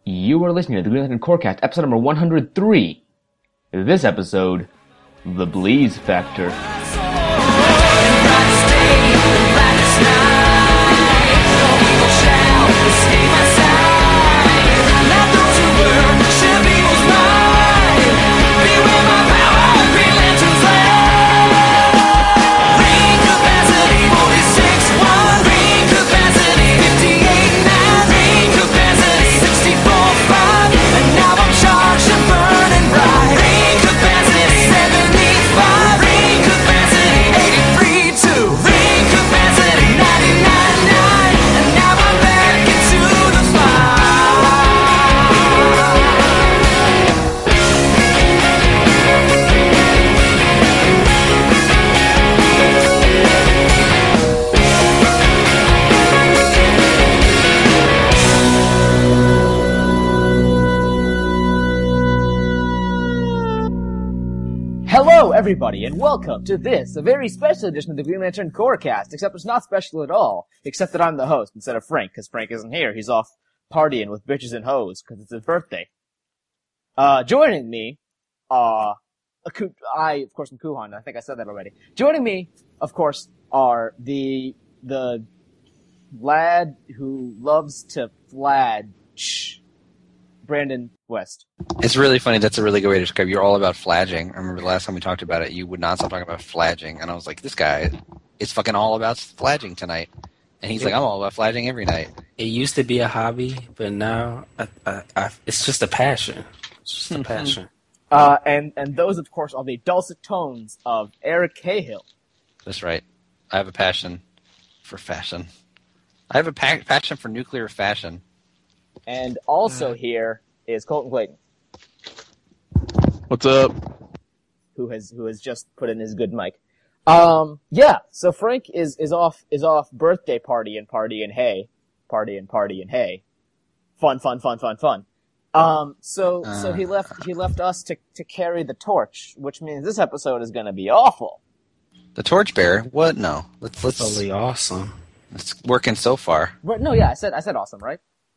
You are listening to the Green Lantern Corecast, episode number 103. This episode, The Bleeze Factor. Hello, everybody, and welcome to this, a very special edition of the Green Lantern Corecast, except it's not special at all, except that I'm the host instead of Frank, because Frank isn't here. He's off partying with bitches and hoes, because it's his birthday. Joining me, of course, I'm Kuhan, I think I said that already. Joining me, of course, are the lad who loves to fladge, Brandon West. It's really funny. That's a really good way to describe it. You're all about fladging. I remember the last time we talked about it, you would not stop talking about fladging. And I was like, this guy is fucking all about fladging tonight. And he's like, I'm all about fladging every night. It used to be a hobby, but now it's just a passion. It's just a passion. And those, of course, are the dulcet tones of Eric Cahill. That's right. I have a passion for fashion. I have a passion for nuclear fashion. And also here is Colton Clayton. What's up? Who has just put in his good mic. Yeah, so Frank is off birthday party and hey. Party and hey. Fun. So he left us to carry the torch, which means this episode is gonna be awful. The torchbearer? What? No. Let's Totally awesome. It's working so far. But no, yeah, I said awesome, right?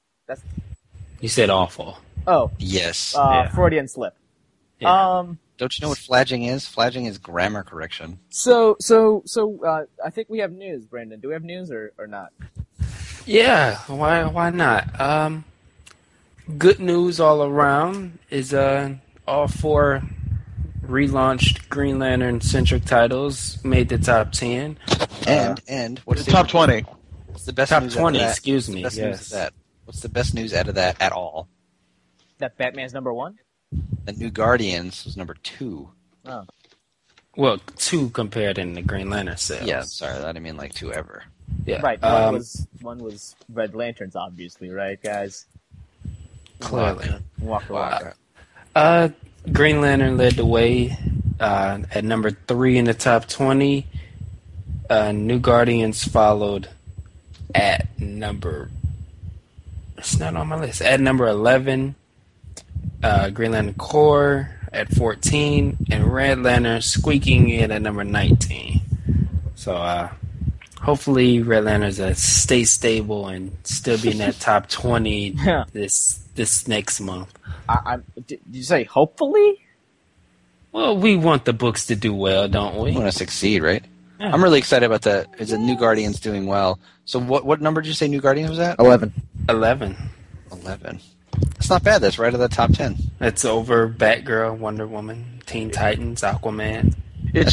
You said awful. Oh. Yes. Freudian slip. Yeah. Don't you know what fladging is? Fladging is grammar correction. So, I think we have news, Brandon. Do we have news or not? Yeah, why not? Good news all around is all four relaunched Green Lantern centric titles made the top 10. And what's the top 20? What's the best top news 20, out of that? excuse me. What's the best news Yes. of that? What's the best news out of that at all? That Batman's number one? The New Guardians was number 2. Oh. Well, 2 compared in the Green Lantern sales. Yeah, sorry, I didn't mean like 2 ever. Yeah. Right, one was Red Lanterns, obviously, right, guys? Clearly. Walker. Green Lantern led the way at number 3 in the top 20. New Guardians followed at number... It's not on my list. At number 11, Green Lantern Corps at 14, and Red Lantern squeaking in at number 19. So hopefully Red Lanterns stay stable and still be in that top 20 this next month. Did you say hopefully? Well, we want the books to do well, don't we? We want to succeed, right? Yeah. I'm really excited about that. Is the New Guardians doing well? So what number did you say New Guardians was at? 11. 11. 11. That's not bad. That's right at the top 10. That's over Batgirl, Wonder Woman, Teen Titans, Aquaman. It's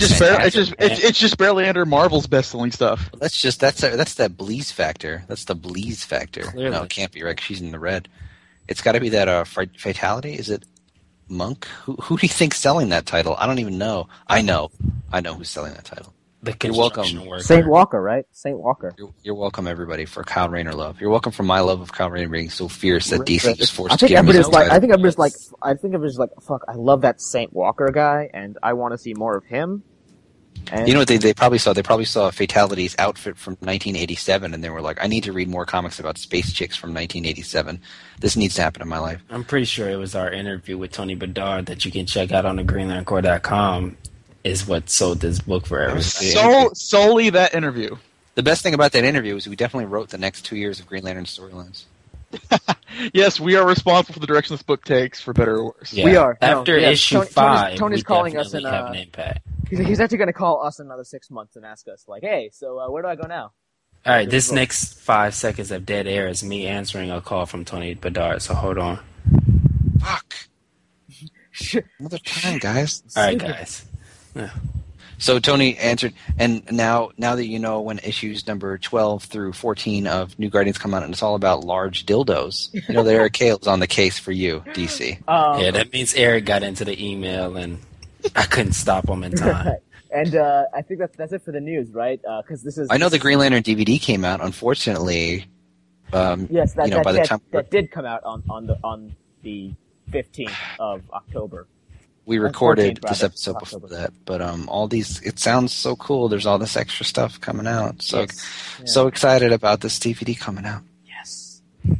just barely under Marvel's best-selling stuff. That's that Bleeze factor. That's the Bleeze factor. Clearly. No, it can't be right. 'Cause she's in the red. It's got to be that Fatality. Is it Monk? Who do you think's selling that title? I don't even know. I know who's selling that title. The You're welcome. construction worker. Saint Walker, right? Saint Walker. You're welcome, everybody, for Kyle Rayner love. You're welcome for my love of Kyle Rayner being so fierce that DC was forced to give him his own title. I think everybody's like, fuck, I love that Saint Walker guy, and I want to see more of him. And You know what they probably saw? They probably saw Fatality's outfit from 1987, and they were like, I need to read more comics about space chicks from 1987. This needs to happen in my life. I'm pretty sure it was our interview with Tony Bedard that you can check out on the GreenLanternCorps.com is what sold this book for everything. Solely that interview. The best thing about that interview is we definitely wrote the next 2 years of Green Lantern storylines. Yes, we are responsible for the direction this book takes, for better or worse. Yeah. We are. No, After yes, issue Tony's 5, Tony's we calling us definitely have an impact. He's actually going to call us in another 6 months and ask us, like, hey, so where do I go now? All right, this next 5 seconds of dead air is me answering a call from Tony Bedard, so hold on. Fuck. Another time, guys. All right, guys. Yeah. So Tony answered, and now that you know when issues number 12 through 14 of New Guardians come out, and it's all about large dildos, you know that Eric Cale's on the case for you, DC. Yeah, that means Eric got into the email, and I couldn't stop him in time. And I think that's it for the news, right? Because this is. I know the Green Lantern DVD came out. Unfortunately, yes, by the time that did come out on the 15th of October. we recorded 14th, this rather, episode before October. that, but all these, it sounds so cool. There's all this extra stuff coming out. So Yes. Yeah. so excited about this DVD coming out. Yes.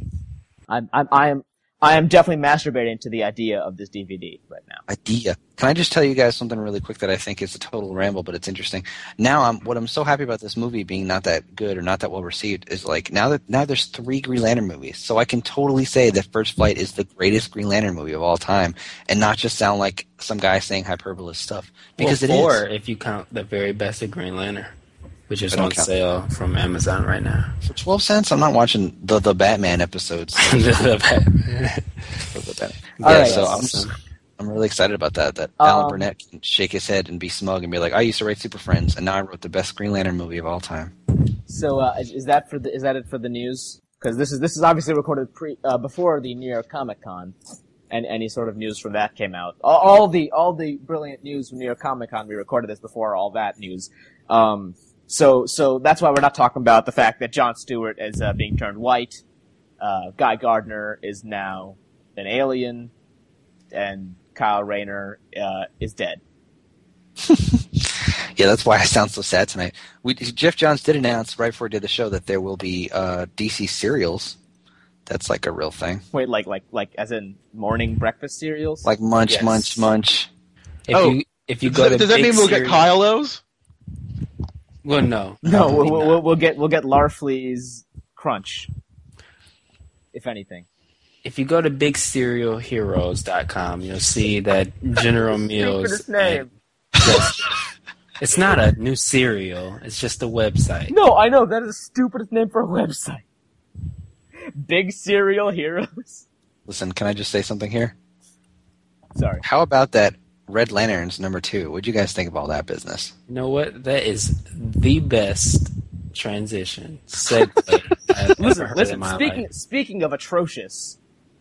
I am definitely masturbating to the idea of this DVD right now. Idea. Can I just tell you guys something really quick that I think is a total ramble, but it's interesting. Now, what I'm so happy about this movie being not that good or not that well received is like now there's 3 Green Lantern movies, so I can totally say that First Flight is the greatest Green Lantern movie of all time, and not just sound like some guy saying hyperbole stuff because well, it is. 4 if you count the very best of Green Lantern, which is I don't on count. sale from Amazon right now. For 12 cents, I'm not watching the Batman episodes. The Batman. All Yeah, right. so I'm really excited about that. That Alan Burnett can shake his head and be smug and be like, "I used to write Super Friends, and now I wrote the best Green Lantern movie of all time." So is that it for the news? Because this is obviously recorded before the New York Comic Con, and any sort of news from that came out. All the brilliant news from New York Comic Con, we recorded this before all that news. So that's why we're not talking about the fact that Jon Stewart is being turned white. Guy Gardner is now an alien, and Kyle Rayner is dead. Yeah, that's why I sound so sad tonight. Jeff Johns did announce right before we did the show that there will be DC serials. That's like a real thing. Wait, like as in morning breakfast cereals? Like Munch, Yes. Munch, Munch. If you go to Does that Big mean we'll get Cereal- Kyle those? Well, no. No, probably not. we'll get Larfleeze Crunch, if anything. If you go to BigCerealHeroes.com, you'll see that General Mills. Stupidest name. It's not a new cereal. It's just a website. No, I know that is the stupidest name for a website. Big Cereal Heroes. Listen, can I just say something here? Sorry. How about that Red Lanterns #2? What'd you guys think of all that business? You know what? That is the best transition segue I've ever heard in my life. Speaking of atrocious,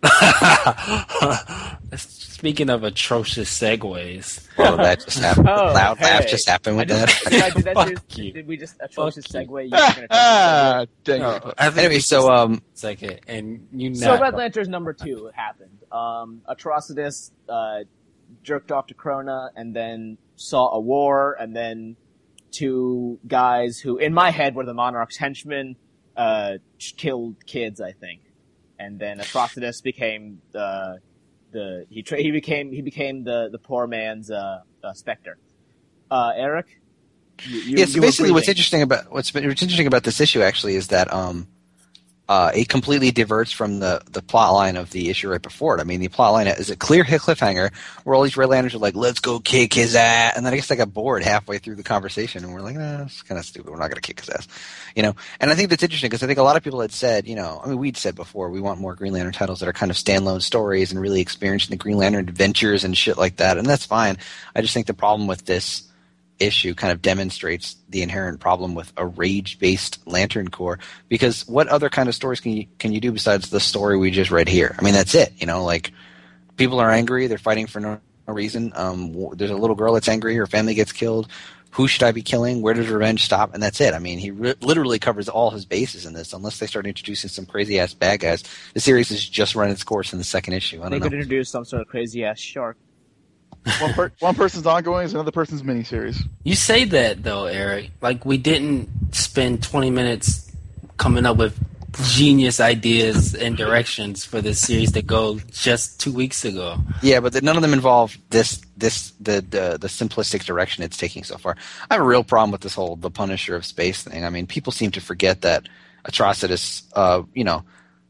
Speaking of atrocious segues, Oh, that just happened. Oh, Loud laugh hey. just happened with did that. Fuck you. Did we just atrocious Fuck you. segue? You were gonna try to Dang no, it. I think Anyway, we so should second, and you segue. know, So Red Lantern's #2 happened. Atrocitus jerked off to Krona, and then saw a war, and then 2 guys who, in my head, were the Monarch's henchmen, killed kids, I think. And then Atrocitus became he became the poor man's Spectre. Eric, Yeah, so you were basically what's breathing. interesting about this issue actually is that it completely diverts from the plot line of the issue right before it. I mean, the plot line is a clear cliffhanger where all these Red Lanterns are like, let's go kick his ass. And then I guess I got bored halfway through the conversation and we're like, it's kind of stupid. We're not going to kick his ass. And I think that's interesting because I think a lot of people had said, we'd said before, we want more Green Lantern titles that are kind of standalone stories and really experiencing the Green Lantern adventures and shit like that. And that's fine. I just think the problem with this issue kind of demonstrates the inherent problem with a rage-based Lantern Corps, because what other kind of stories can you do besides the story we just read here? I mean, that's it. Like, people are angry, they're fighting for no reason. There's a little girl that's angry, her family gets killed. Who should I be killing? Where does revenge stop? And that's it. I mean, he literally covers all his bases in this, unless they start introducing some crazy-ass bad guys. The series has just run its course in the second issue. I They don't could know. introduce some sort of crazy ass shark. One person's ongoing is another person's miniseries. you say that though, Eric. Like we didn't spend 20 minutes coming up with genius ideas and directions for this series to go just 2 weeks ago. Yeah, but none of them involve the simplistic direction it's taking so far. I have a real problem with this whole the Punisher of space thing. I mean, people seem to forget that Atrocitus,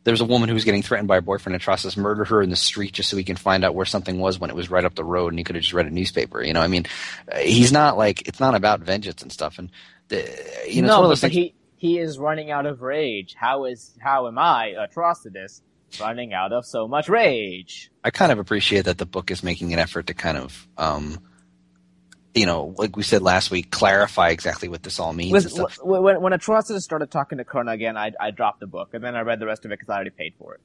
There's a woman who was getting threatened by her boyfriend, and Atrocitus murdered her in the street just so he can find out where something was when it was right up the road, and he could have just read a newspaper. I mean, he's not like, it's not about vengeance and stuff. And it's one of those things. He is running out of rage. How am I, Atrocitus, running out of so much rage? I kind of appreciate that the book is making an effort to kind of, like we said last week, clarify exactly what this all means. And stuff. When Atrocitus started talking to Krona again, I dropped the book, and then I read the rest of it because I already paid for it.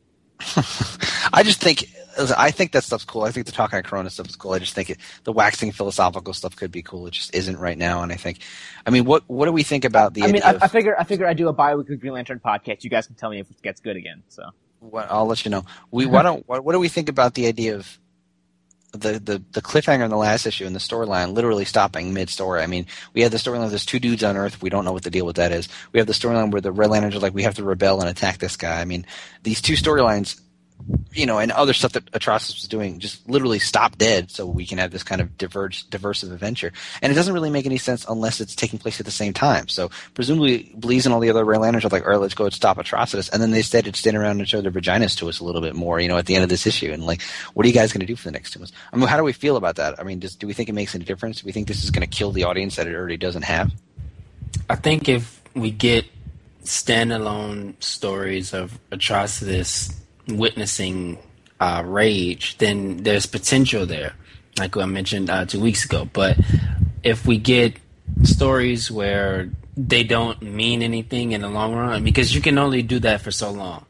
I think that stuff's cool. I think the talking to Krona stuff is cool. I just think the waxing philosophical stuff could be cool. It just isn't right now. And what do we think about the? I figure I do a bi-weekly Green Lantern podcast. You guys can tell me if it gets good again. So I'll let you know. What do we think about the idea of the cliffhanger in the last issue and the storyline literally stopping mid-story? I mean, we had the storyline of there's two dudes on Earth. We don't know what the deal with that is. We have the storyline where the Red Lanterns are like, we have to rebel and attack this guy. I mean, these two storylines, and other stuff that Atrocitus was doing just literally stop dead so we can have this kind of diversive adventure. And it doesn't really make any sense unless it's taking place at the same time. So presumably Bleez and all the other Red Lanterns are like, all right, let's go and stop Atrocitus. And then they instead stand around and show their vaginas to us a little bit more, at the end of this issue. And like, what are you guys going to do for the next 2 months? I mean, how do we feel about that? I mean, do we think it makes any difference? Do we think this is going to kill the audience that it already doesn't have? I think if we get standalone stories of Atrocitus witnessing rage, then there's potential there, like I mentioned 2 weeks ago. But if we get stories where they don't mean anything in the long run, because you can only do that for so long.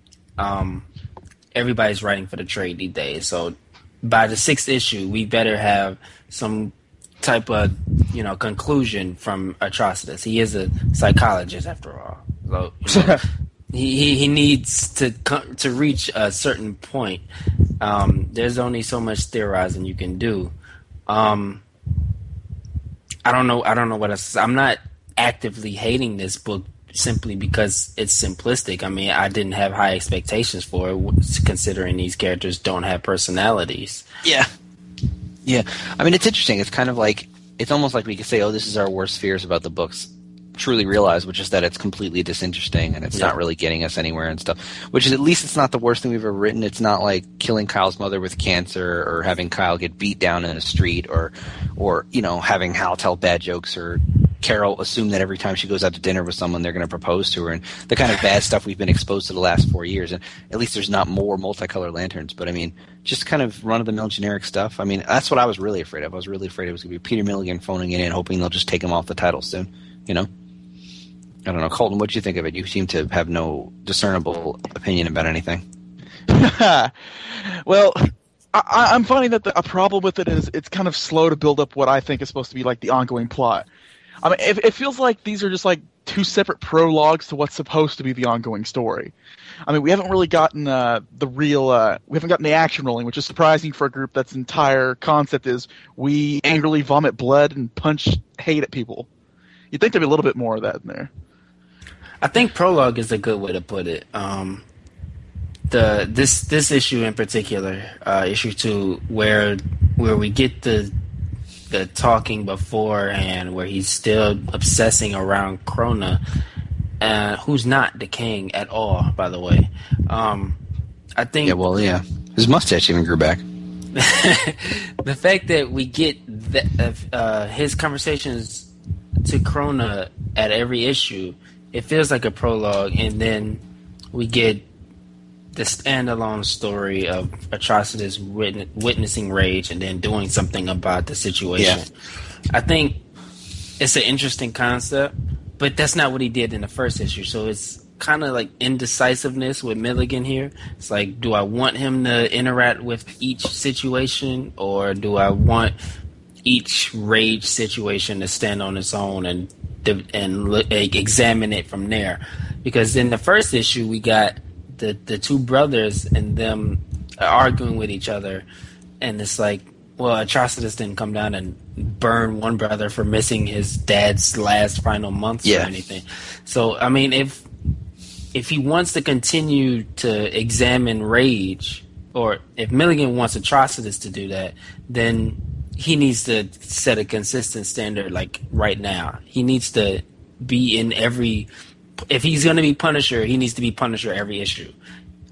Everybody's writing for the trade these days, so by the 6th issue, we better have some type of conclusion from Atrocitus. He is a psychologist after all, so he needs to reach a certain point. There's only so much theorizing you can do. I don't know what else. I'm not actively hating this book simply because it's simplistic. I mean, I didn't have high expectations for it, considering these characters don't have personalities. Yeah. I mean, it's interesting. It's kind of like, it's almost like we could say, oh, this is our worst fears about the books truly realized, which is that it's completely disinteresting and it's not really getting us anywhere and stuff. Which is, at least it's not the worst thing we've ever written. It's not like killing Kyle's mother with cancer, or having Kyle get beat down in a street, or having Hal tell bad jokes, or Carol assume that every time she goes out to dinner with someone they're going to propose to her, and the kind of bad stuff we've been exposed to the last 4 years. And at least there's not more multicolored lanterns, but I mean, just kind of run-of-the-mill generic stuff. I mean, that's what I was really afraid of. I was really afraid it was going to be Peter Milligan phoning it in, hoping they'll just take him off the title soon, I don't know. Colton, what do you think of it? You seem to have no discernible opinion about anything. Well, I'm finding that a problem with it is it's kind of slow to build up what I think is supposed to be like the ongoing plot. I mean, it feels like these are just like two separate prologues to what's supposed to be the ongoing story. I mean, we haven't really gotten we haven't gotten the action rolling, which is surprising for a group that's entire concept is we angrily vomit blood and punch hate at people. You'd think there'd be a little bit more of that in there. I think prologue is a good way to put it. This issue in particular, issue 2, where we get the talking beforehand, where he's still obsessing around Krona, who's not decaying at all, by the way. I think. Yeah. His mustache even grew back. The fact that we get his conversations to Krona at every issue, it feels like a prologue, and then we get the standalone story of Atrocitus witnessing rage and then doing something about the situation. Yeah. I think it's an interesting concept, but that's not what he did in the first issue. So it's kind of like indecisiveness with Milligan here. It's like, do I want him to interact with each situation, or do I want each rage situation to stand on its own and examine it from there? Because in the first issue, we got the two brothers and them arguing with each other, and it's like, well, Atrocitus didn't come down and burn one brother for missing his dad's last final months or anything. So, I mean, if he wants to continue to examine rage, or if Milligan wants Atrocitus to do that, then he needs to set a consistent standard, like right now. He needs to be in every... If he's going to be Punisher, he needs to be Punisher every issue.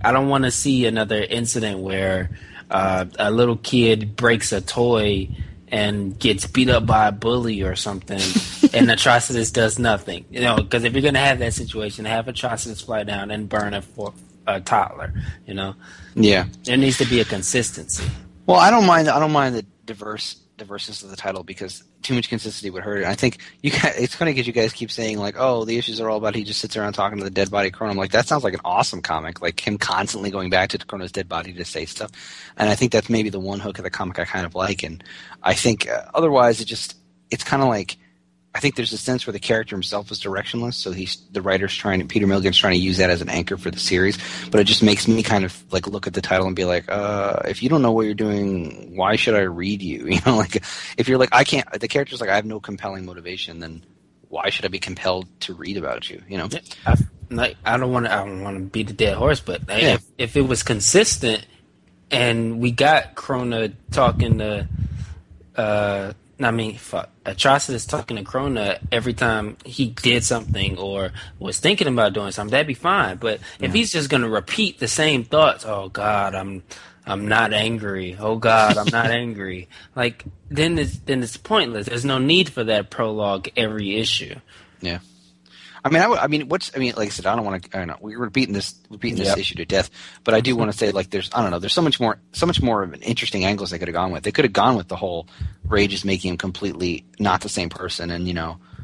I don't want to see another incident where a little kid breaks a toy and gets beat up by a bully or something, and Atrocitus does nothing. You know, because if you're gonna have that situation, have Atrocitus fly down and burn a toddler. You know, Yeah. there needs to be a consistency. Well, I don't mind the diverseness of the title because too much consistency would hurt it. I think it's funny because you guys keep saying like, oh, the issues are all about he just sits around talking to the dead body of Chrono. I'm like, that sounds like an awesome comic, like him constantly going back to Chrono's dead body to say stuff. And I think that's maybe the one hook of the comic I kind of like. And I think otherwise it's kind of like, I think there's a sense where the character himself is directionless, so Peter Milligan's trying to use that as an anchor for the series, but it just makes me kind of like look at the title and be like, if you don't know what you're doing, why should I read you? You know, like if you're like, the character's like, I have no compelling motivation, then why should I be compelled to read about you? You know, I don't want to beat the dead horse, but if it was consistent and we got Krona talking to, Atrocitus talking to Krona every time he did something or was thinking about doing something, that'd be fine. But if he's just going to repeat the same thoughts, oh God, I'm not angry. Oh God, I'm not angry. Like then it's pointless. There's no need for that prologue every issue. Yeah. Like I said, I don't want to. I don't know. We're repeating this issue to death, but I do want to say, like, there's so much more of an interesting angles they could have gone with. They could have gone with the whole Rage is making him completely not the same person, and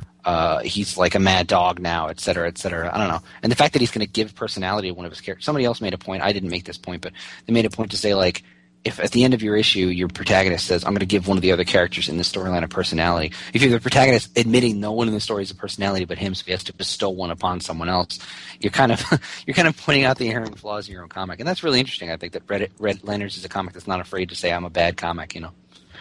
he's like a mad dog now, et cetera, et cetera. I don't know, and the fact that he's going to give personality to one of his characters. Somebody else made a point. I didn't make this point, but they made a point to say, like, if at the end of your issue your protagonist says, I'm going to give one of the other characters in the storyline a personality, if you're the protagonist admitting no one in the story is a personality but him, so he has to bestow one upon someone else, you're kind of pointing out the inherent flaws in your own comic. And that's really interesting. I think that Red Lanterns is a comic that's not afraid to say, I'm a bad comic, you know.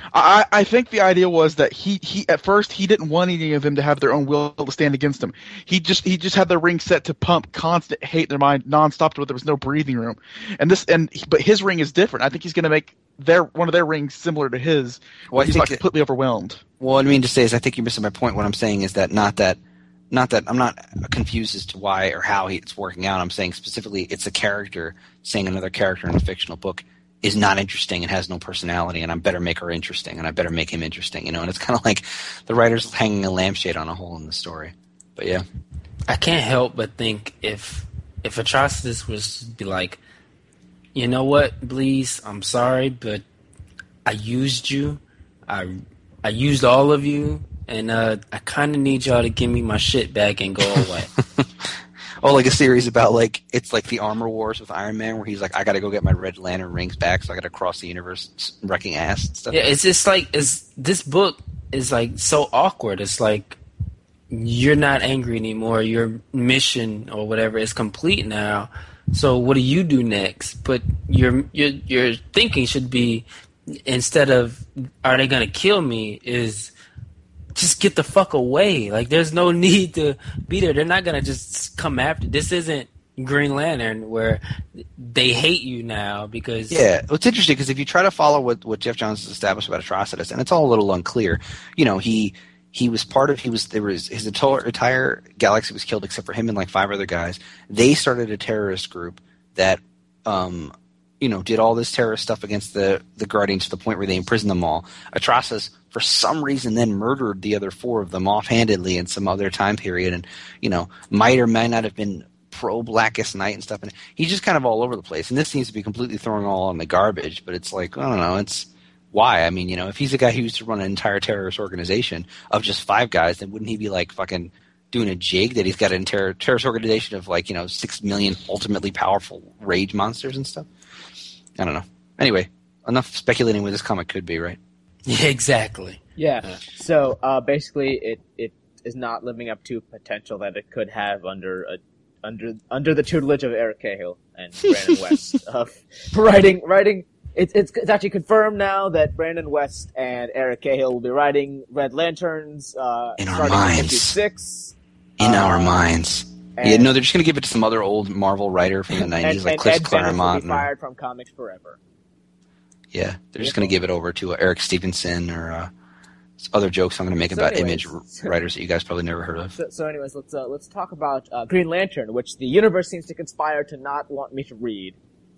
I think the idea was that he at first he didn't want any of them to have their own will to stand against him. He just had the ring set to pump constant hate in their mind nonstop to where there was no breathing room. But his ring is different. I think he's going to make one of their rings similar to his. Well, he's not completely overwhelmed. Well, what I mean to say is I think you're missing my point. What I'm saying is that not that I'm not confused as to why or how it's working out. I'm saying specifically it's a character saying another character in a fictional book is not interesting and has no personality, and I better make her interesting, and I better make him interesting, you know. And it's kind of like the writer's hanging a lampshade on a hole in the story. But yeah, I can't help but think if Atrocitus was to be like, you know what, Bleez, I'm sorry, but I used you, I used all of you, and I kind of need y'all to give me my shit back and go away. Oh, like a series about, like, it's like the Armor Wars with Iron Man, where he's like, I gotta go get my Red Lantern rings back, so I gotta cross the universe wrecking ass and stuff. Yeah, it's just like, this book is, like, so awkward. It's like, you're not angry anymore. Your mission or whatever is complete now. So what do you do next? But your thinking should be, instead of, are they gonna kill me, is just get the fuck away. Like, there's no need to be there. They're not going to just come after. This isn't Green Lantern where they hate you now because... Yeah, well, it's interesting because if you try to follow what Jeff Johns has established about Atrocitus, and it's all a little unclear, you know, his entire galaxy was killed except for him and like 5 other guys. They started a terrorist group that, did all this terrorist stuff against the Guardians to the point where they imprisoned them all. Atrocitus, for some reason, then murdered the other 4 of them offhandedly in some other time period, and might or might not have been pro Blackest Night and stuff. And he's just kind of all over the place. And this seems to be completely throwing all in the garbage. But it's like, I don't know. It's why? I mean, if he's a guy who used to run an entire terrorist organization of just 5 guys, then wouldn't he be like fucking doing a jig that he's got an entire terrorist organization of 6 million ultimately powerful rage monsters and stuff? I don't know. Anyway, enough speculating what this comic could be, right? Yeah, exactly. Yeah. So basically, it is not living up to potential that it could have under the tutelage of Eric Cahill and Brandon West of writing. It's actually confirmed now that Brandon West and Eric Cahill will be writing Red Lanterns in our minds. 56. In our minds. Yeah, no, they're just going to give it to some other old Marvel writer from the 90s, like Chris Claremont. Will be fired from Comics Forever. Yeah, they're just going to give it over to Eric Stevenson or other jokes I'm going to make about Image writers that you guys probably never heard of. So anyways, let's talk about Green Lantern, which the universe seems to conspire to not want me to read.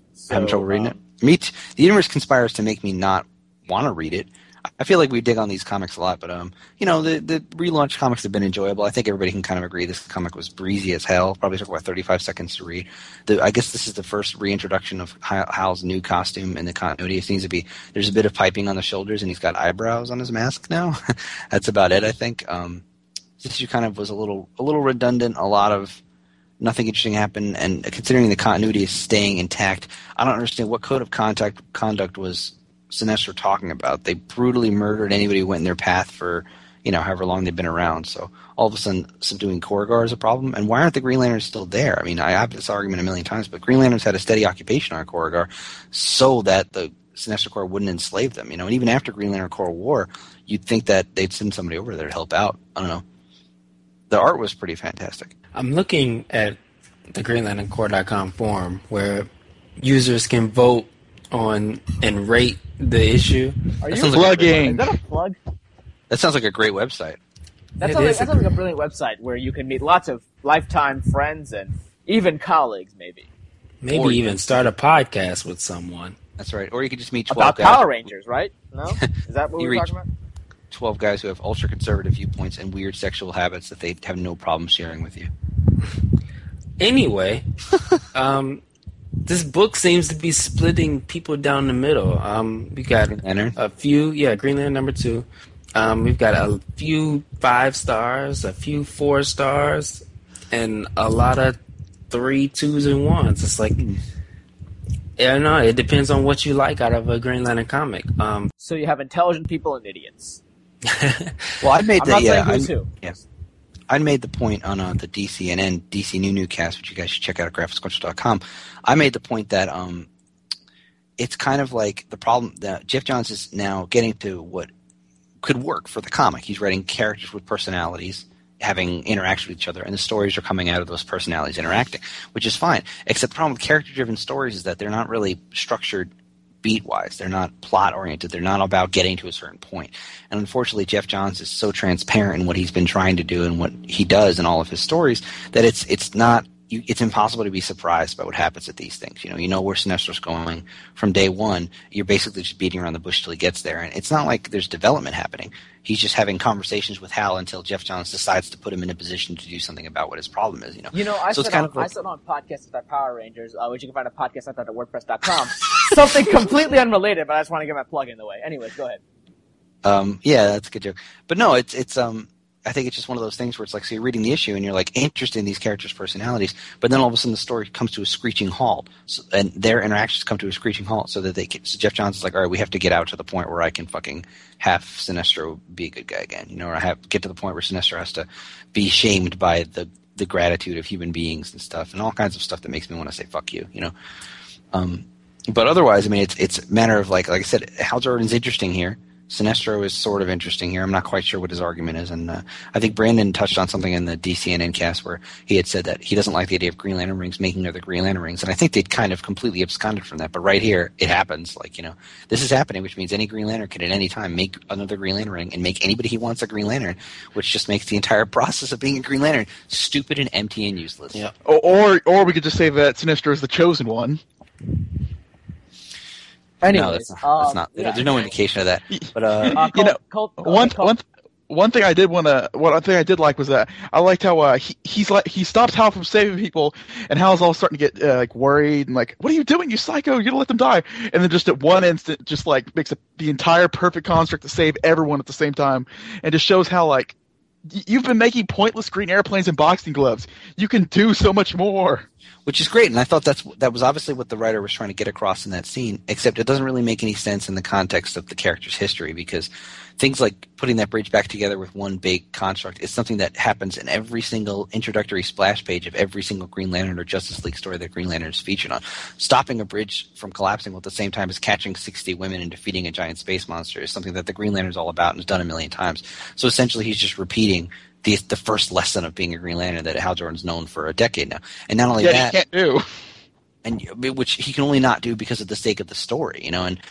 So, having trouble reading it. The universe conspires to make me not want to read it. I feel like we dig on these comics a lot, but the relaunch comics have been enjoyable. I think everybody can kind of agree this comic was breezy as hell. Probably took about 35 seconds to read. I guess this is the first reintroduction of Hal's new costume in the continuity. It seems to be there's a bit of piping on the shoulders, and he's got eyebrows on his mask now. That's about it, I think. This issue kind of was a little redundant. A lot of nothing interesting happened, and considering the continuity is staying intact, I don't understand what code of conduct was Sinestro talking about. They brutally murdered anybody who went in their path for, however long they've been around. So all of a sudden, subduing Korugar is a problem. And why aren't the Green Lanterns still there? I mean, I have this argument a million times, but Green Lanterns had a steady occupation on Korugar so that the Sinestro Corps wouldn't enslave them. And even after Green Lantern Corps War, you'd think that they'd send somebody over there to help out. I don't know. The art was pretty fantastic. I'm looking at the GreenLanternCorps.com forum where users can vote on and rate the issue. Are you plugging? Is that a plug? That sounds like a great website. That sounds like a brilliant website where you can meet lots of lifetime friends and even colleagues, maybe. Maybe even start a podcast with someone. That's right. Or you could just meet 12 About guys. Power Rangers, right? No? Is that what we're talking about? 12 guys who have ultra-conservative viewpoints and weird sexual habits that they have no problem sharing with you. Anyway, this book seems to be splitting people down the middle. We got a few, Green Lantern number 2. We've got a few 5 stars, a few 4 stars, and a lot of 3, 2s, and 1s. It's like, I don't know, it depends on what you like out of a Green Lantern comic. So you have intelligent people and idiots. Well, I made I made the point on the DCNN, DC New Cast, which you guys should check out at graphicsquatch.com. I made the point that it's kind of like the problem that Jeff Johns is now getting to what could work for the comic. He's writing characters with personalities having interaction with each other, and the stories are coming out of those personalities interacting, which is fine. Except the problem with character-driven stories is that they're not really structured beat-wise. They're not plot-oriented. They're not about getting to a certain point. And unfortunately, Jeff Johns is so transparent in what he's been trying to do and what he does in all of his stories that it's impossible to be surprised by what happens at these things. You know where Sinestro's going from day one. You're basically just beating around the bush till he gets there. And it's not like there's development happening. He's just having conversations with Hal until Jeff Johns decides to put him in a position to do something about what his problem is. I said on podcasts about Power Rangers, which you can find a podcast at WordPress.com. Something completely unrelated, but I just want to get my plug in the way. Anyways, go ahead. Yeah, that's a good joke. But no, it's I think it's just one of those things where it's like, so you're reading the issue and you're like interested in these characters' personalities, but then all of a sudden the story comes to a screeching halt, and their interactions come to a screeching halt, so Jeff Johns is like, all right, we have to get out to the point where I can fucking have Sinestro be a good guy again, or get to the point where Sinestro has to be shamed by the gratitude of human beings and stuff, and all kinds of stuff that makes me want to say fuck you, But otherwise, I mean, it's a matter of like I said, Hal Jordan's interesting here. Sinestro is sort of interesting here. I'm not quite sure what his argument is, and I think Brandon touched on something in the DCNN cast where he had said that he doesn't like the idea of Green Lantern rings making other Green Lantern rings, and I think they'd kind of completely absconded from that. But right here, it happens. This is happening, which means any Green Lantern can at any time make another Green Lantern ring and make anybody he wants a Green Lantern, which just makes the entire process of being a Green Lantern stupid and empty and useless. Yeah. Or we could just say that Sinestro is the chosen one. Anyways, no, that's not. Yeah. There's no indication of that. But one thing I did like was that I liked how he stops Hal from saving people, and Hal's all starting to get worried and like, what are you doing, you psycho? You're gonna let them die. And then just at one instant, just like makes the entire perfect construct to save everyone at the same time, and just shows how like you've been making pointless green airplanes and boxing gloves. You can do so much more. Which is great, and I thought that was obviously what the writer was trying to get across in that scene, except it doesn't really make any sense in the context of the character's history, because things like putting that bridge back together with one big construct is something that happens in every single introductory splash page of every single Green Lantern or Justice League story that Green Lantern is featured on. Stopping a bridge from collapsing at the same time as catching 60 women and defeating a giant space monster is something that the Green Lantern is all about and has done a million times. So essentially he's just repeating the first lesson of being a Green Lantern that Hal Jordan's known for a decade now. And not only that, he can't do. And which he can only not do because of the sake of the story, and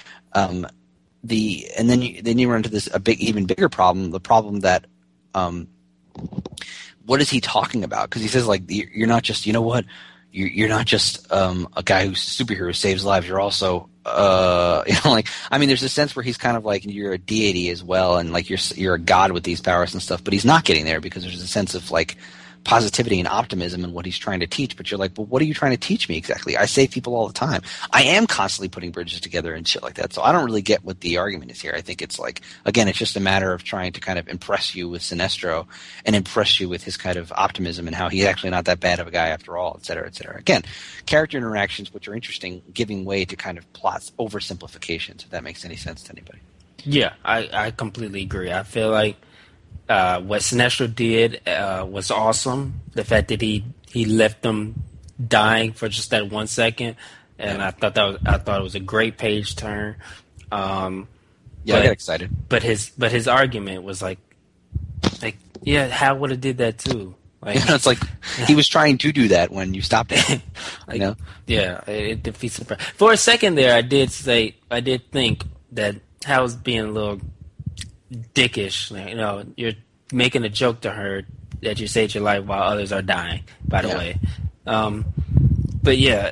then you run into this even bigger problem, the problem that what is he talking about? Because he says like, you're not just, you're you're not just a guy who's a superhero who saves lives. You're also like, I mean, there's a sense where he's kind of like you're a deity as well, and like you're a god with these powers and stuff. But he's not getting there because there's a sense of like positivity and optimism in what he's trying to teach. But you're like, well, what are you trying to teach me exactly? I save people all the time. I am constantly putting bridges together and shit like that. So I don't really get what the argument is here. I think it's like, again, it's just a matter of trying to kind of impress you with Sinestro and impress you with his kind of optimism and how he's actually not that bad of a guy after all, et cetera, et cetera. Again, character interactions, which are interesting, giving way to kind of plots oversimplifications, if that makes any sense to anybody. Yeah, I completely agree. I feel like what Sinestro did was awesome. The fact that he left them dying for just that 1 second, and I thought it was a great page turn. I got excited. But his argument was like yeah, Hal would have did that too. Like, it's like he was trying to do that when you stopped him. Like, yeah, it defeats the purpose. For a second there, I did think that Hal was being a little dickish. Like, you're making a joke to her that you saved your life while others are dying, by the way. But yeah,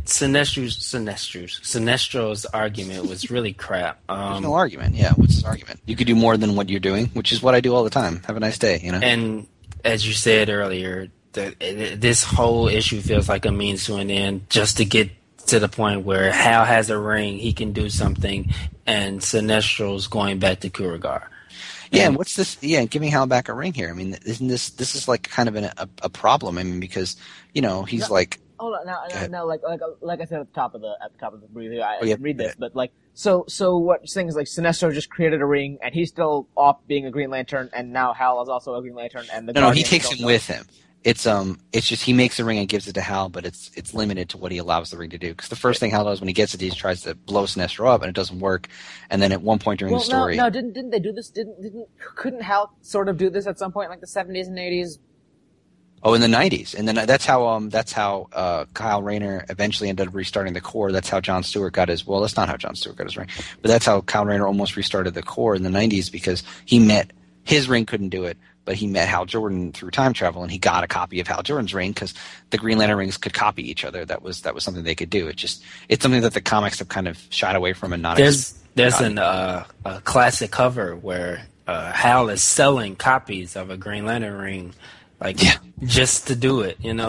Sinestro's argument was really crap. There's no argument. Yeah, what's his argument? You could do more than what you're doing, which is what I do all the time. Have a nice day, And as you said earlier, this whole issue feels like a means to an end, just to get to the point where Hal has a ring, he can do something, and Sinestro's going back to Kuragar. Yeah, and what's this? Yeah, giving Hal back a ring here. I mean, isn't this is like kind of a problem? I mean, because he's like. Hold on, now, like I said at the top of the brief, I didn't read this, but like, so what you're saying is like Sinestro just created a ring, and he's still off being a Green Lantern, and now Hal is also a Green Lantern, and the no, he takes him with him. It's just he makes a ring and gives it to Hal, but it's limited to what he allows the ring to do. Because the first thing Hal does when he gets it, he tries to blow Sinestro up, and it doesn't work. And then at one point during the story, no, didn't they do this? Couldn't Hal sort of do this at some point, like the 70s and 80s? Oh, in the 90s, and then that's how Kyle Rayner eventually ended up restarting the core. That's how John Stewart got his. Well, that's not how John Stewart got his ring, but that's how Kyle Rayner almost restarted the core in the 90s because his ring couldn't do it, but he met Hal Jordan through time travel, and he got a copy of Hal Jordan's ring because the Green Lantern rings could copy each other. That was something they could do. It's something that the comics have kind of shied away from and not. There's a classic cover where Hal is selling copies of a Green Lantern ring. Just to do it, And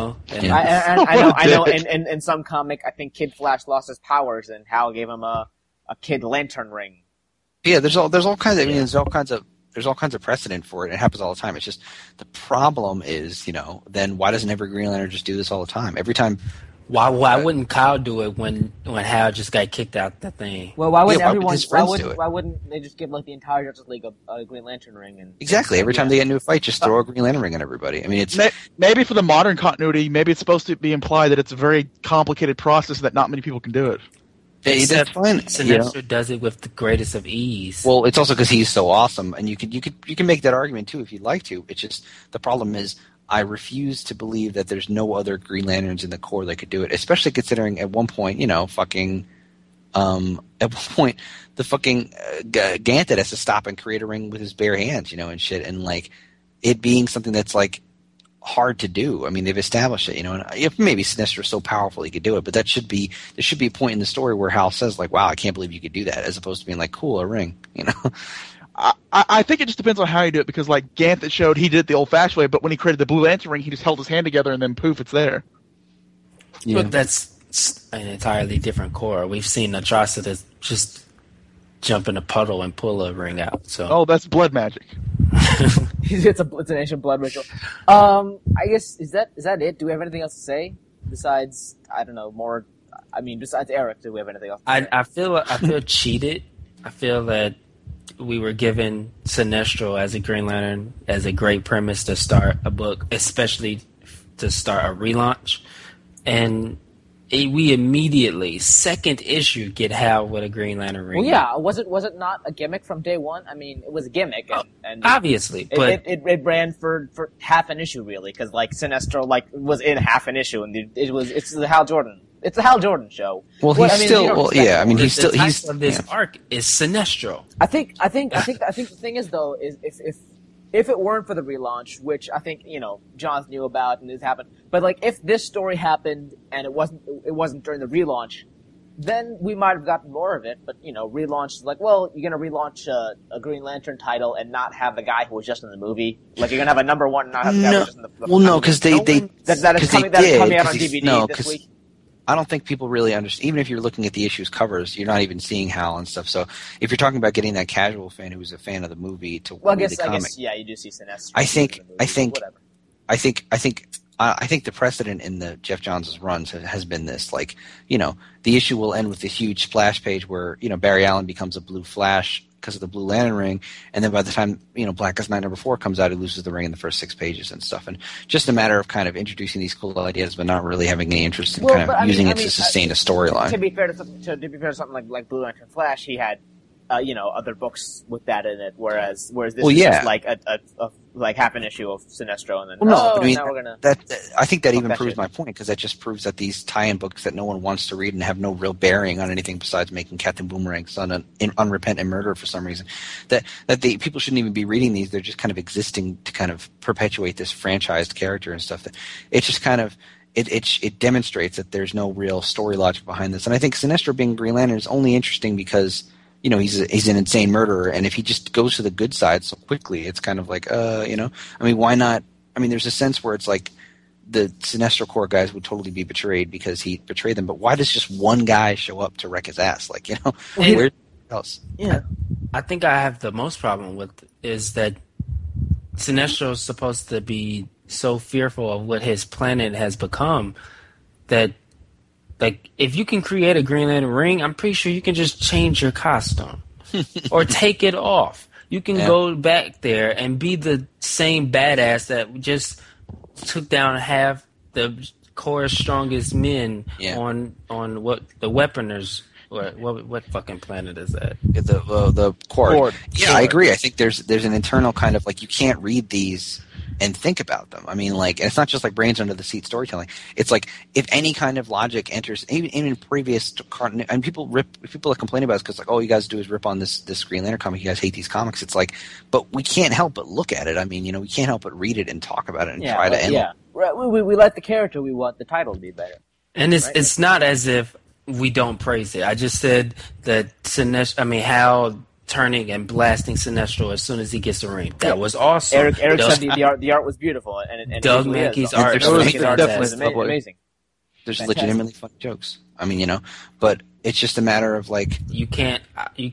I know. In some comic, I think Kid Flash lost his powers, and Hal gave him a Kid Lantern ring. Yeah, there's all kinds of. I mean, there's all kinds of precedent for it. It happens all the time. It's just the problem is, then why doesn't every Green Lantern just do this all the time? Every time. Why wouldn't Kyle do it when Hal just got kicked out the thing? Well, why wouldn't everyone? Why wouldn't they just give like the entire Justice League a Green Lantern ring? And exactly. Every time they get into a fight, just throw a Green Lantern ring on everybody. I mean, it's maybe for the modern continuity, maybe it's supposed to be implied that it's a very complicated process that not many people can do it. That's fine. Sinestro does it with the greatest of ease. Well, it's also because he's so awesome, and you can make that argument too if you'd like to. It's just the problem is. I refuse to believe that there's no other Green Lanterns in the Corps that could do it, especially considering at one point, the fucking Ganthet has to stop and create a ring with his bare hands, and shit, and like it being something that's like hard to do. I mean, they've established it, and if maybe Sinestro's so powerful he could do it, but there should be a point in the story where Hal says like, "Wow, I can't believe you could do that," as opposed to being like, "Cool, a ring," I think it just depends on how you do it because, like, Ganthet showed he did it the old-fashioned way, but when he created the Blue Lantern ring, he just held his hand together and then poof, it's there. Yeah. But that's an entirely different core. We've seen Atrocitus just jump in a puddle and pull a ring out. So that's blood magic. It's an ancient blood ritual. I guess is that it? Do we have anything else to say besides more? I mean, besides Eric, do we have anything else to say? I feel cheated. I feel that we were given Sinestro as a Green Lantern as a great premise to start a book, especially to start a relaunch. And we immediately, second issue, get Hal with a Green Lantern ring. Well, yeah, was it not a gimmick from day one? I mean, it was a gimmick, and obviously, but it ran for half an issue really, because like Sinestro was in half an issue, and it's the Hal Jordan. It's the Hal Jordan show. Well, he's he's this arc is Sinestro. I think the thing is though is if it weren't for the relaunch, which I think Johns knew about and this happened, But like, if this story happened and it wasn't during the relaunch, then we might have gotten more of it. But you know, relaunch is like, well, you're gonna relaunch a Green Lantern title and not have the guy who was just in the movie. Like, you're gonna have a number one and not have the guy who was just in the. Well, no, because that is coming out on DVD this week. I don't think people really understand. Even if you're looking at the issues covers, you're not even seeing Hal and stuff. So if you're talking about getting that casual fan who was a fan of the movie to read the comic, I guess, yeah, you do see Sinestro. I think the precedent in the Jeff Johns' runs has been this, like, you know, the issue will end with this huge splash page where, you know, Barry Allen becomes a Blue Flash because of the Blue Lantern ring, and then by the time, you know, Blackest Night #4 comes out, he loses the ring in the first 6 pages and stuff. And just a matter of kind of introducing these cool ideas, but not really having any interest in using it to sustain a storyline. To be fair to something like Blue Lantern Flash, he had you know, other books with that in it, whereas this is just like a like half an issue of Sinestro, and then now we're gonna. I think that even that proves shit. my point, because that just proves that these tie-in books that no one wants to read and have no real bearing on anything besides making Captain Boomerang's son an unrepentant murderer for some reason, that people shouldn't even be reading these. They're just kind of existing to kind of perpetuate this franchised character and stuff. That it's just kind of. It demonstrates that there's no real story logic behind this, and I think Sinestro being Green Lantern is only interesting because, you know, he's an insane murderer, and if he just goes to the good side so quickly, it's kind of like, you know, I mean, why not? I mean, there's a sense where it's like the Sinestro Corps guys would totally be betrayed because he betrayed them, but why does just one guy show up to wreck his ass? Like, you know, where else? Yeah, I think I have the most problem with is that Sinestro is supposed to be so fearful of what his planet has become that, like, if you can create a Green Lantern ring, I'm pretty sure you can just change your costume or take it off. You can go back there and be the same badass that just took down half the Corps' strongest men on what the Weaponers. What fucking planet is that? The Cord. Yeah, Cord. I agree. I think there's an internal kind of, like, you can't read these and think about them. I mean, like, it's not just like brains under the seat storytelling. It's like, if any kind of logic enters, even in previous and people that complain about it because, like, all you guys do is rip on this Green Lantern comic. You guys hate these comics. It's like, but we can't help but look at it. I mean, you know, we can't help but read it and talk about it and try to end. Yeah, we like the character. We want the title to be better. And it's not as if we don't praise it. I just said that Hal turning and blasting Sinestro as soon as he gets the ring. That was awesome. Eric said the art was beautiful, and Doug Mankey's art was amazing. There's legitimately funny jokes. I mean, you know, but it's just a matter of, like, you can't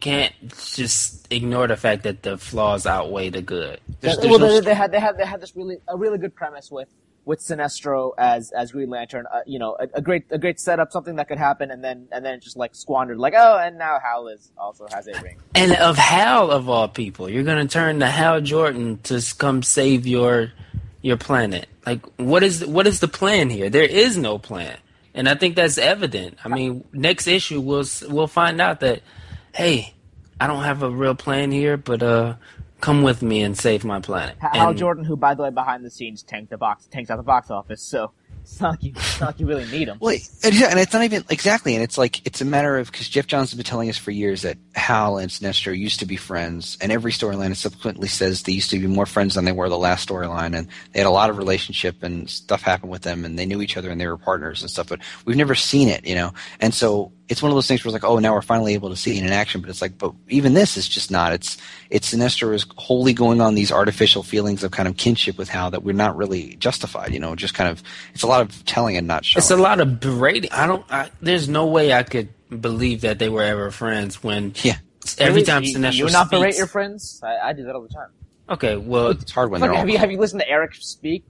just ignore the fact that the flaws outweigh the good. They had this really good premise with Sinestro as Green Lantern, you know, a great setup, something that could happen, and then just, like, squandered, like, oh, and now Hal also has a ring. And of Hal, of all people, you're gonna turn to Hal Jordan to come save your planet. Like, what is the plan here? There is no plan, and I think that's evident. I mean, next issue we'll find out that, hey, I don't have a real plan here, but come with me and save my planet. Hal Jordan, who, by the way, behind the scenes tanks out the box office, so it's not like you really need him. Well, and it's not even exactly, and it's like, it's a matter of, because Jeff Johns has been telling us for years that Hal and Sinestro used to be friends, and every storyline subsequently says they used to be more friends than they were the last storyline, and they had a lot of relationship and stuff happened with them, and they knew each other and they were partners and stuff, but we've never seen it, you know, and so it's one of those things where it's like, oh, now we're finally able to see it in action, but it's like, but even this is just not. It's Sinestro is wholly going on these artificial feelings of kind of kinship with Hal that we're not really justified, you know, just kind of, it's a lot of telling and not showing. It's a lot of berating. There's no way I could believe that they were ever friends when every time Sinestro you not berate your friends? I do that all the time. Okay, well, it's hard when they're all. Have you listened to Eric speak?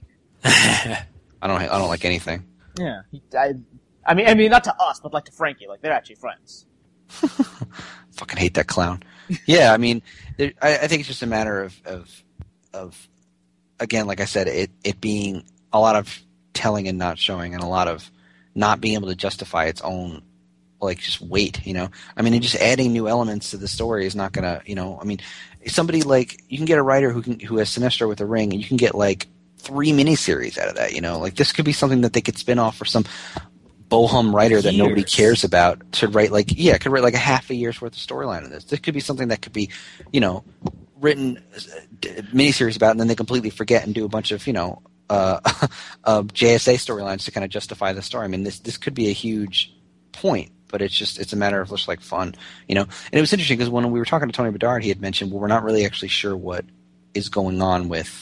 I don't like anything. Yeah, I mean, not to us, but like to Frankie. Like, they're actually friends. Fucking hate that clown. Yeah, I mean, I think it's just a matter of again, like I said, it being a lot of telling and not showing, and a lot of not being able to justify its own, like, just weight, you know? I mean, and just adding new elements to the story is not gonna, you know, I mean, somebody like, you can get a writer who has Sinestro with a ring, and you can get, like, 3 miniseries out of that, you know? Like, this could be something that they could spin off for some bohum writer that nobody cares about to write, like, could write like a half a year's worth of storyline in this. This could be something that could be, you know, written miniseries about, and then they completely forget and do a bunch of, you know, JSA storylines to kind of justify the story. I mean, this could be a huge point, but it's a matter of just like fun, you know. And it was interesting because when we were talking to Tony Bedard, he had mentioned, well, we're not really actually sure what is going on with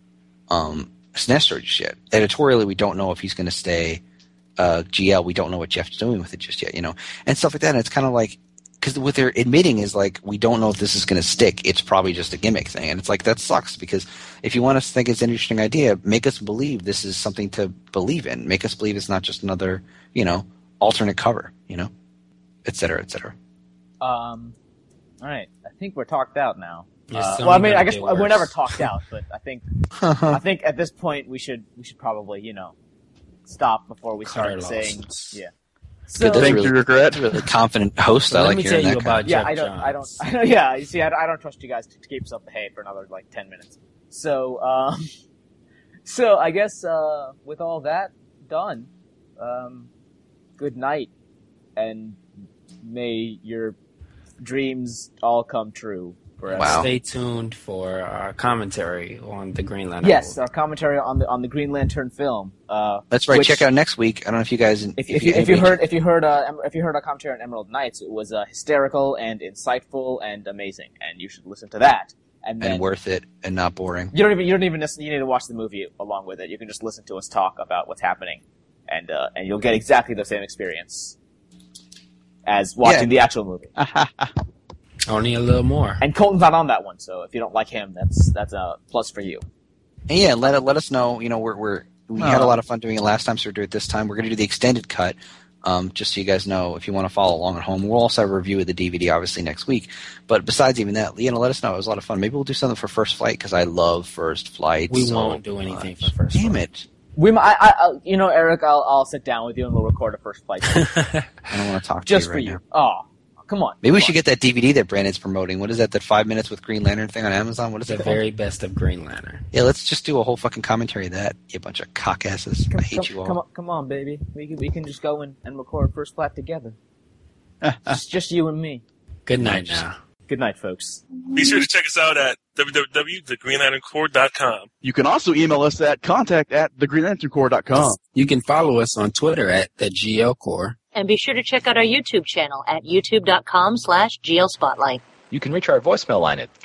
Sinestro just yet. Editorially, we don't know if he's going to stay GL. We don't know what Jeff's doing with it just yet, you know, and stuff like that. And it's kind of like, because what they're admitting is like, we don't know if this is going to stick. It's probably just a gimmick thing. And it's like, that sucks, because if you want us to think it's an interesting idea, make us believe this is something to believe in. Make us believe it's not just another, you know, alternate cover, you know, et cetera, et cetera. All right. I think we're talked out now. Yes, well, I mean, I guess something we're never worse. talked out, but I think at this point we should probably, you know, stop before we Cut start our saying, losses. yeah. Good, that's Things really, you regret. really confident host. I Let like me hearing tell you that about Yeah, Jeff I Johns. don't, yeah, you see, I don't trust you guys to keep us up the hay for another, like, 10 minutes. So, so I guess, with all that done, good night, and may your dreams all come true forever. Wow. Stay tuned for our commentary on the Green Lantern. Yes, our commentary on the Green Lantern film. That's right. which- Check out next week. I don't know if you guys, If you heard our commentary on Emerald Knights, it was hysterical and insightful and amazing, and you should listen to that. And then and worth it and not boring. you don't even necessarily need to watch the movie along with it. You can just listen to us talk about what's happening, and you'll get exactly the same experience as watching the actual movie. Only a little more. And Colton's not on that one, so if you don't like him, that's a plus for you. And yeah, let us know. You know, we had a lot of fun doing it last time, so we'll do it this time. We're going to do the extended cut, just so you guys know if you want to follow along at home. We'll also have a review of the DVD, obviously, next week. But besides even that, you know, let us know. It was a lot of fun. Maybe we'll do something for First Flight, because I love First Flight. We so won't do anything much. for First Damn Flight. it! You know, Eric, I'll sit down with you and we'll record a First Flight I don't want to talk to just you for right you. now. Oh, come on. Maybe we Come should get that DVD that Brandon's promoting. What is that? That 5 minutes with Green Lantern thing on Amazon? What is The it called? very best of Green Lantern. Yeah, let's just do a whole fucking commentary of that. You bunch of cockasses. I hate you all. Come on, baby. We can just go and record First Flight together. just you and me. Good night now. Good night, folks. Be sure to check us out at www.thegreenlanterncorps.com. You can also email us at contact@thegreenlanterncorps.com. You can follow us on Twitter at the GL Corps. And be sure to check out our YouTube channel at youtube.com/GLSpotlight. You can reach our voicemail line at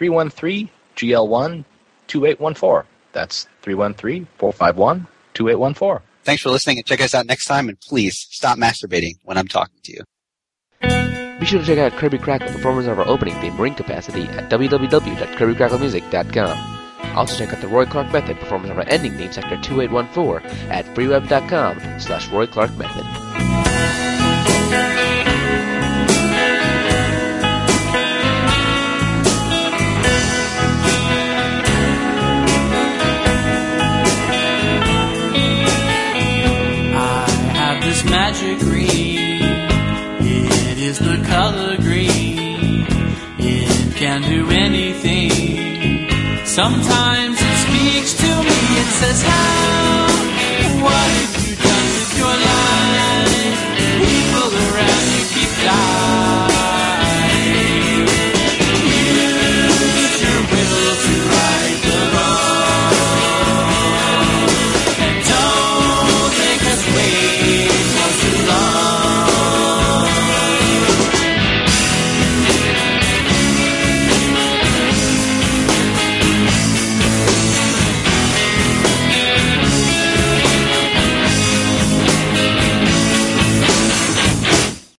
313-GL1-2814. That's 313-451-2814. Thanks for listening, and check us out next time. And please stop masturbating when I'm talking to you. Be sure to check out Kirby Crackle, performers of our opening theme, Ring Capacity, at www.kirbycracklemusic.com. Also check out the Roy Clark Method, performers of our ending theme, Sector 2814, at freeweb.com/Roy Clark Method. I have this magic ring. It is the color green. It can do anything. Sometimes it speaks to me. It says how, what if